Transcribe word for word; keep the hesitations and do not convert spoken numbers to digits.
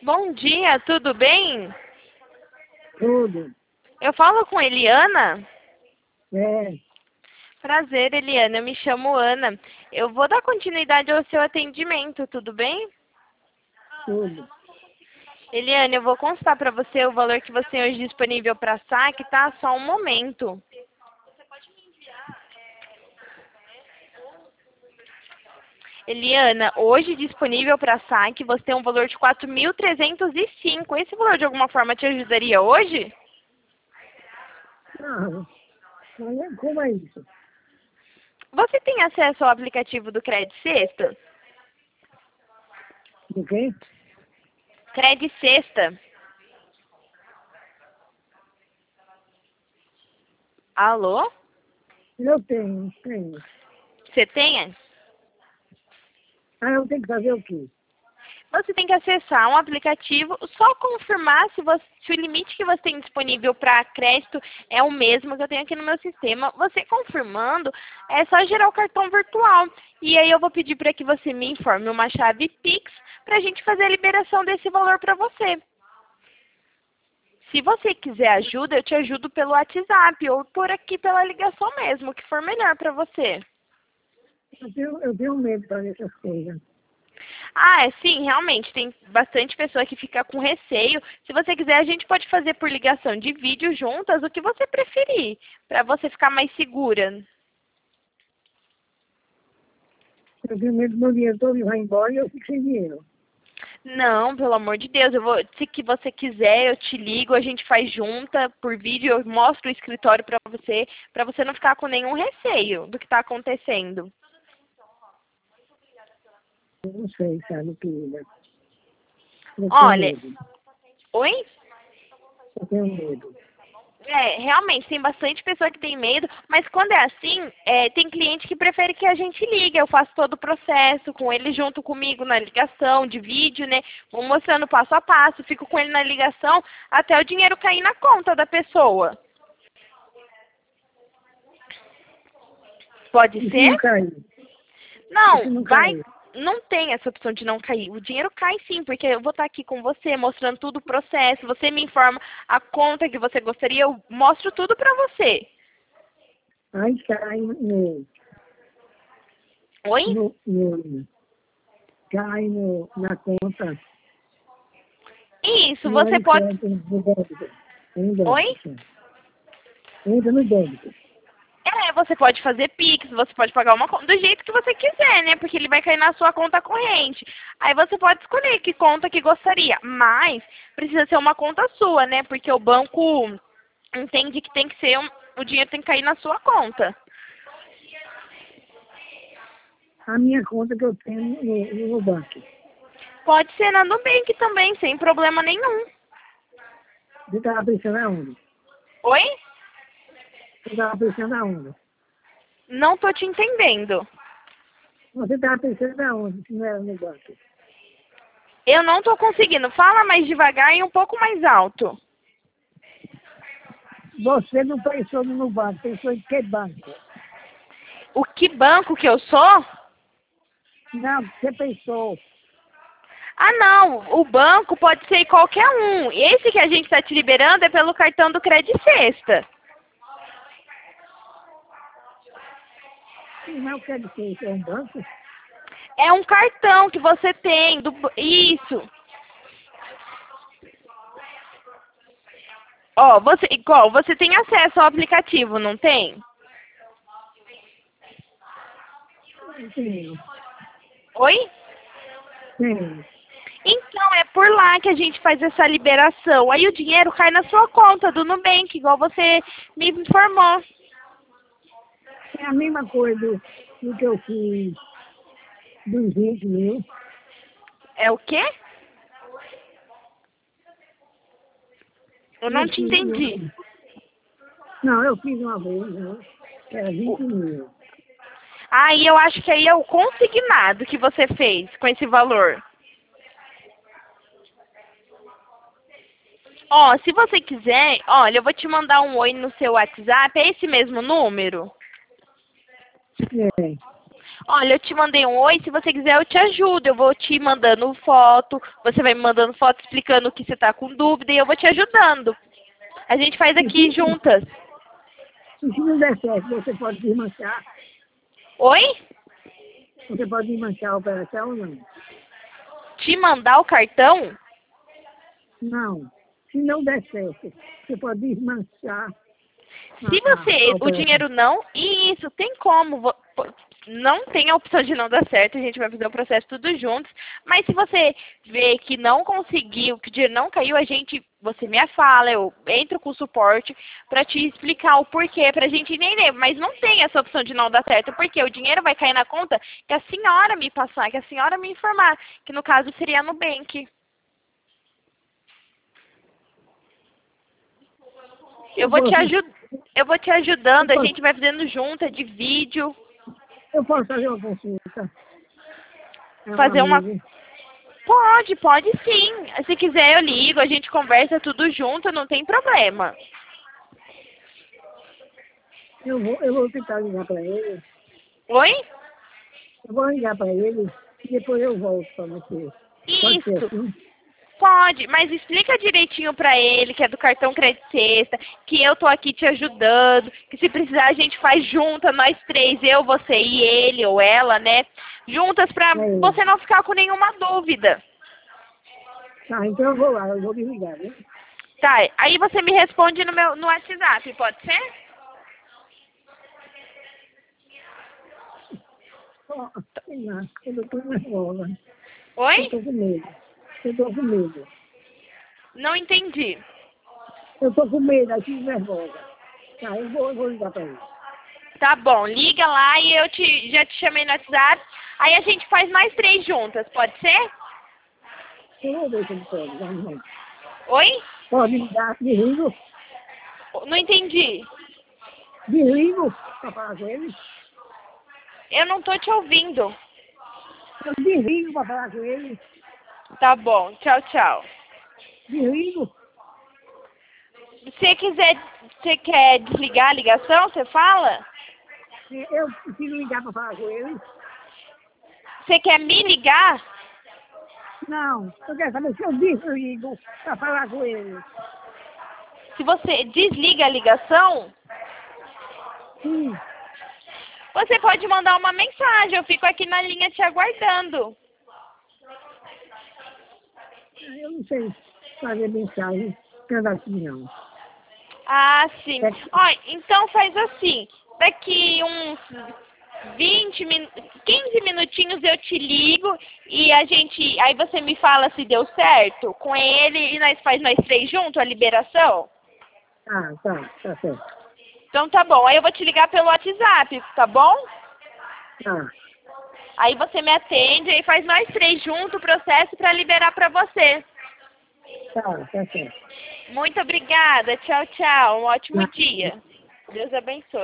Bom dia, tudo bem? Tudo. Eu falo com Eliana? É, Prazer, Eliana. Eu me chamo Ana. Eu vou dar continuidade ao seu atendimento, tudo bem? tudo. Eliana, eu vou constar para você o valor que você tem hoje disponível para saque, tá? Só um momento. Eliana, hoje disponível para saque, você tem um valor de quatro mil trezentos e cinco. Esse valor de alguma forma te ajudaria hoje? Não, mas como é isso? Você tem acesso ao aplicativo do Cred Sexta? Do quê? Cred Sexta. Alô? Eu tenho, tenho. Você tem? Ah, eu tenho que fazer o quê? Você tem que acessar um aplicativo, só confirmar se, você, se o limite que você tem disponível para crédito é o mesmo que eu tenho aqui no meu sistema. Você confirmando, é só gerar o cartão virtual. E aí eu vou pedir para que você me informe uma chave Pix para a gente fazer a liberação desse valor para você. Se você quiser ajuda, eu te ajudo pelo WhatsApp ou por aqui pela ligação mesmo, o que for melhor para você. Eu tenho, eu tenho medo para essas coisas. Ah, é, sim, realmente, tem bastante pessoa que fica com receio. Se você quiser, a gente pode fazer por ligação de vídeo juntas, o que você preferir, para você ficar mais segura. Eu tenho medo do meu dinheiro todo vai embora e eu fico sem dinheiro. Não, pelo amor de Deus, eu vou, se que você quiser, eu te ligo, a gente faz junta por vídeo, eu mostro o escritório para você, para você não ficar com nenhum receio do que está acontecendo. Eu não sei, sabe, querida. Eu tenho Olha, medo. oi? Eu tenho medo. É, realmente, tem bastante pessoa que tem medo, mas quando é assim, é, tem cliente que prefere que a gente ligue. Eu faço todo o processo com ele junto comigo na ligação, de vídeo, né? Vou mostrando passo a passo, fico com ele na ligação até o dinheiro cair na conta da pessoa. Pode E se ser? não cair? E se Não, não vai. cair? Não tem essa opção de não cair. O dinheiro cai sim, porque eu vou estar aqui com você, mostrando tudo o processo. Você me informa a conta que você gostaria, eu mostro tudo pra você. Aí cai no, Oi? no, no cai no, na conta. Isso, Não é você no pode. crédito, no débito. É no Oi? débito. Entra no débito. É, você pode fazer Pix, você pode pagar uma conta do jeito que você quiser, né? Porque ele vai cair na sua conta corrente. Aí você pode escolher que conta que gostaria, mas precisa ser uma conta sua, né? Porque o banco entende que tem que ser um, o dinheiro tem que cair na sua conta. A minha conta que eu tenho no, no banco. Pode ser na Nubank também, sem problema nenhum. Você estava pensando aonde? Oi? Você estava pensando aonde? Não tô te entendendo. Você estava pensando aonde, se não era no banco? Eu não tô conseguindo. Fala mais devagar e um pouco mais alto. Você não pensou no banco, pensou em que banco? O que banco que eu sou? Não, você pensou. Ah, não. O banco pode ser qualquer um. Esse que a gente está te liberando é pelo cartão do Cred Sexta. Não quer dizer que é um banco? É um cartão que você tem. Do... Isso. Ó, você, igual, você tem acesso ao aplicativo, não tem? Sim, Oi? sim. Então, é por lá que a gente faz essa liberação. Aí o dinheiro cai na sua conta do Nubank, igual você me informou. É a mesma coisa do, do que eu fiz dos vinte mil. É o quê? Eu não Eu te fiz, entendi. eu- não, eu fiz uma vez, né? Era vinte mil. Aí eu acho que aí é o consignado que você fez com esse valor. Ó, se você quiser, olha, eu vou te mandar um oi no seu WhatsApp. É esse mesmo número? É. Olha, eu te mandei um oi, se você quiser eu te ajudo. Eu vou te mandando foto, você vai me mandando foto explicando o que você tá com dúvida e eu vou te ajudando. A gente faz E aqui se, juntas. e se não der certo, você pode desmanchar? Oi? Você pode desmanchar a operação ou não? Te mandar o cartão? Não. Se não der certo, você pode desmanchar Se a, a, a você, o operação. dinheiro não, e isso, tem como, vo- po- não tem a opção de não dar certo, a gente vai fazer o processo tudo juntos, mas se você vê que não conseguiu, que o dinheiro não caiu, a gente, você me fala, eu entro com o suporte para te explicar o porquê, pra gente entender, mas não tem essa opção de não dar certo, porque o dinheiro vai cair na conta que a senhora me passar, que a senhora me informar, que no caso seria a Nubank. Eu Eu vou te posso, ajudar. Eu vou te eu ajudando, a posso, gente vai fazendo junta de vídeo, eu posso fazer uma consulta. É um fazer uma. amigo. Pode, pode sim. Se quiser eu ligo, a gente conversa tudo junto, não tem problema. Eu vou, eu vou tentar ligar para ele. Oi? Eu vou ligar para ele e depois eu volto para você. Pode ser Isso. assim? Pode, mas explica direitinho pra ele que é do cartão Crédito Sexta, que eu tô aqui te ajudando, que se precisar a gente faz junta, nós três, eu, você e ele ou ela, né? Juntas pra É. você não ficar com nenhuma dúvida. Tá, então eu vou lá, eu vou me ligar, né? Tá, aí você me responde no meu no WhatsApp, pode ser? Ó, sei lá, eu tô nervosa. Eu Oi? tô com medo. Eu tô com medo. Não entendi. Eu tô com medo, aqui nervosa. Tá, eu vou, eu vou ligar para ele. Tá bom, liga lá e eu te, já te chamei no WhatsApp. Aí a gente faz nós três juntas, pode ser? Eu vou ver se ele pode, vamos lá. Oi? Pode ligar, desligo, Não entendi. desligo para falar com ele. Eu não tô te ouvindo. Eu desligo para falar com ele. Tá bom, tchau, tchau. Desligo. Se você quiser, você quer desligar a ligação, você fala? Eu preciso ligar para falar com ele. Você quer me ligar? Não, eu quero saber se eu desligo para falar com ele. Se você desliga a ligação, Sim, você pode mandar uma mensagem. Eu fico aqui na linha te aguardando. eu não sei fazer mensagem cada assim, não. Ah, sim. É, Ó, então faz assim. Daqui uns vinte min... quinze minutinhos eu te ligo e a gente. Aí você me fala se deu certo com ele e nós faz nós três juntos a liberação? ah, tá, tá certo. Então tá bom. Aí eu vou te ligar pelo WhatsApp, tá bom? Tá, Aí você me atende e faz nós três juntos o processo para liberar para você. tá, tá certo. Muito obrigada. Tchau, tchau. Um ótimo Tá. dia. Deus abençoe.